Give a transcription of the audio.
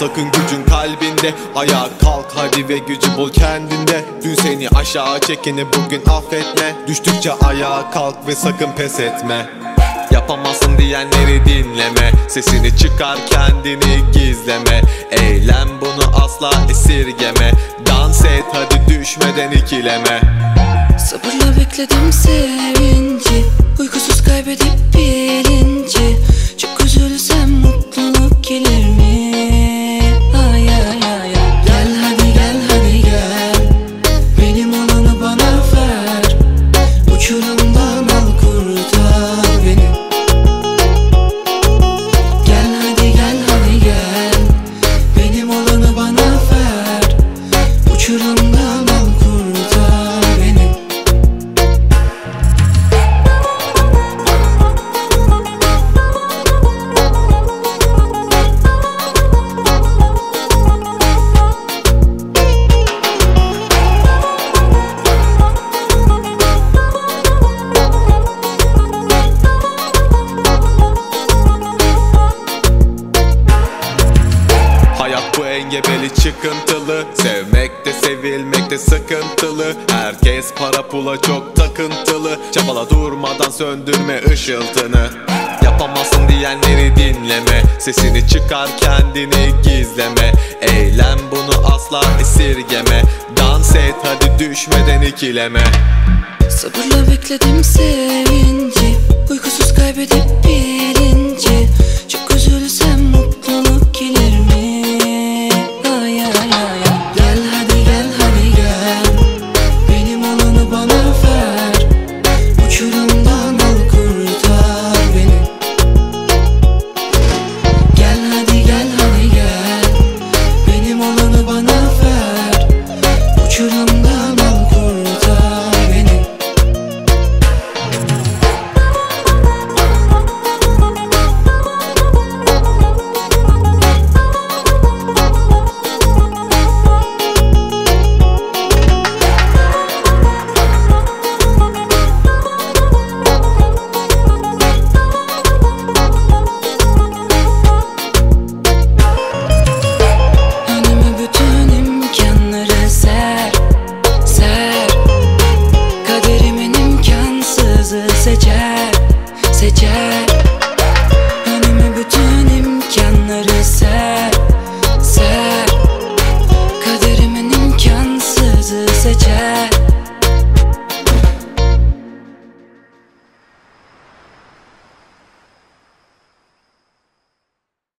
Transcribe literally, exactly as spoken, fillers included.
sakın gücün kalbinde. Ayağa kalk hadi ve gücü bul kendinde. Dün seni aşağı çekeni bugün affetme. Düştükçe ayağa kalk ve sakın pes etme. Yapamazsın diyenleri dinleme. Sesini çıkar kendini gizleme. Eylem bunu asla esirgeme. Dans et hadi düşmeden ikileme. Sabırla bekledim sevinci, uykusuz kaybedip bilinci. Çok üzülsem mutluluk gelir mi? Ay ay ay ay. Gel hadi gel hadi gel, benim olanı bana ver. Uçurumdan al kurtar beni. Gel hadi gel hadi gel, benim olanı bana ver. Uçurumdan al kurtar beni. Hayat bu engebeli çıkıntılı. Sevmek de sevilmek de sıkıntılı. Herkes para pula çok takıntılı. Çabala durmadan söndürme ışıltını. Yapamazsın diyenleri dinleme. Sesini çıkar kendini gizleme. Eylem bunu asla esirgeme. Dans et hadi düşmeden ikileme. Sabırla bekledim sevinci, uykusuz kaybedip bilinci. Çok üzülsem mutluluk gelir mi? Ay ay ay ay. Gel hadi gel hadi gel, benim olanı bana ver. Uçurumdan al kurtar beni. Gel hadi gel hadi gel, benim olanı bana ver. Uçurumdan al kurtar beni. Önüme bütün imkanları ser, ser. Kaderimin imkansızı seçer, seçer.